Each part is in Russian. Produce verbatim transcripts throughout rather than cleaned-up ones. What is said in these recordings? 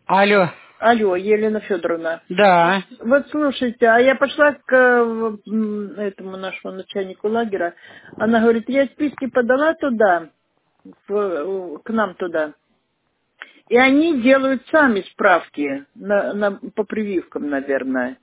Алло. Алло, Елена Федоровна. Да. Вот слушайте, а я пошла к э, м, этому нашему начальнику лагеря. Она говорит, я списки подала туда, в- к нам туда. И они делают сами справки на, на- по прививкам, наверное.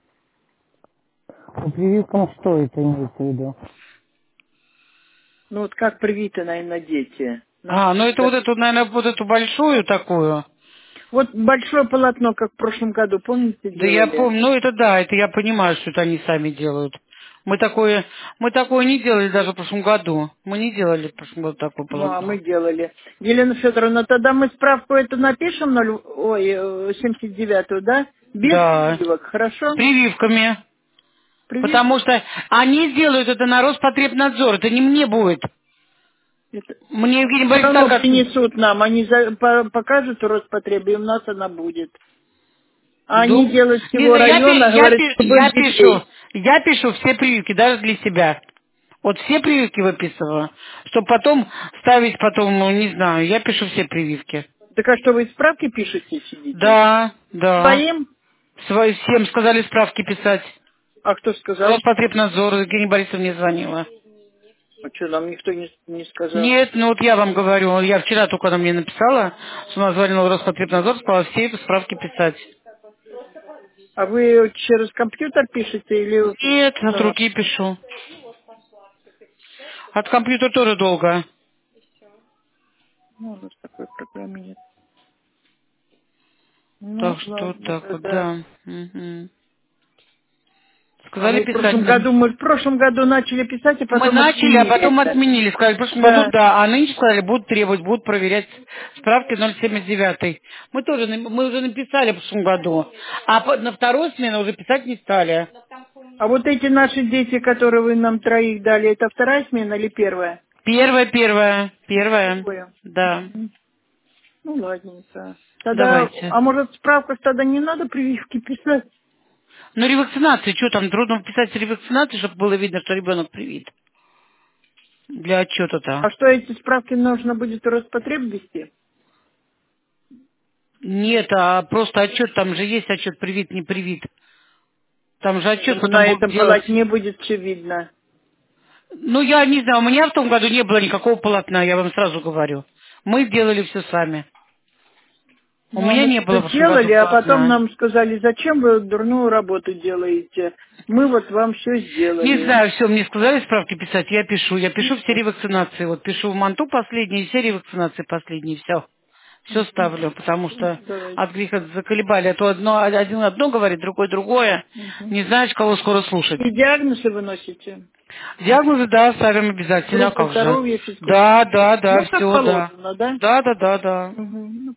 По прививкам что это имеется в виду? Ну вот как привиты, наверное, дети. Нам А, ну это да. вот эту, наверное, вот эту большую такую. Вот большое полотно, как в прошлом году, помните, Да я делали? помню, ну это да, это я понимаю, что это они сами делают. Мы такое, мы такое не делали даже в прошлом году. Мы не делали в прошлом году такое Ну, а мы полотно. делали. Елена Федоровна, тогда мы справку эту напишем, ноль, ой, э, семьдесят девятую, да? Без Да. прививок, С хорошо? прививками. Прививки. Потому что они сделают это на Роспотребнадзор. Это не мне будет. Это Мне Евгений все Борисович равно так от... принесут нам, они за- по- покажут Роспотребе, и у нас она будет. А они Ну, делают не всего знаю, я, пи- района, я, говорят, пи- чтобы я пишу, детей. я пишу все прививки, даже для себя. Вот все прививки выписываю, чтобы потом ставить потом, ну, не знаю, я пишу все прививки. Так а что, вы справки пишете, сидите? Да, да. Своим? Свои, всем сказали справки писать. А кто сказал? Роспотребнадзор, Евгения Борисовна мне звонила. А что, нам никто не, не сказал? Нет, ну вот я вам говорю, я вчера только она мне написала, что она звонила в Роспотребнадзор, сказала все справки писать. А вы через компьютер пишете или... Нет, от Ну, руки пишу. От компьютера тоже долго. ну, у нас такой программы нет. Ну, Так что вот ладно, так вот, тогда. да. Мгм. А Сказали мы в писать прошлом мне. году, мы в прошлом году начали писать, а Мы потом начали, а отменили потом это. отменили. Сказали, в прошлом году Да. да, а нынче сказали, будут требовать, будут проверять справки ноль семьдесят девять. Мы тоже, на- мы уже написали в прошлом году, а по- на вторую смену уже писать не стали. А вот эти наши дети, которые вы нам троих дали, это вторая смена или первая? Первое, первое, первое, Первая. да. Мгм. Ну, ладненько. Тогда, Давайте. а может, в справках тогда не надо прививки писать? Ну, ревакцинации, что там, трудно писать ревакцинации, чтобы было видно, что ребенок привит. Для отчета-то. А что, эти справки нужно будет в Роспотреб вести? Нет, а просто отчет, там же есть отчет привит, не привит. Там же отчет Ну, потом на будут этом делать. полотне будет все видно. Ну, я не знаю, у меня в том году не было никакого полотна, я вам сразу говорю. Мы сделали все сами. У Ну, а меня мы не было что-то в прошлом году сделали, а потом полотна. нам сказали, зачем вы дурную работу делаете? Мы вот вам все Не сделали. знаю, все, мне сказали справки писать, я пишу. Я пишу все ревакцинации. Вот пишу в манту последние, все ревакцинации последние, все. Все Мгм. ставлю, потому Ну, что давайте. от греха заколебали. А то одно, один одно говорит, другой другое. Мгм. Не знаешь, кого скоро слушать. И диагнозы вы носите? Диагнозы, да, ставим обязательно, а Группа как же. здоровья, физкультура. Да, да, да, Ну, как все, да. положено, да? Да, да, да, да. Мгм.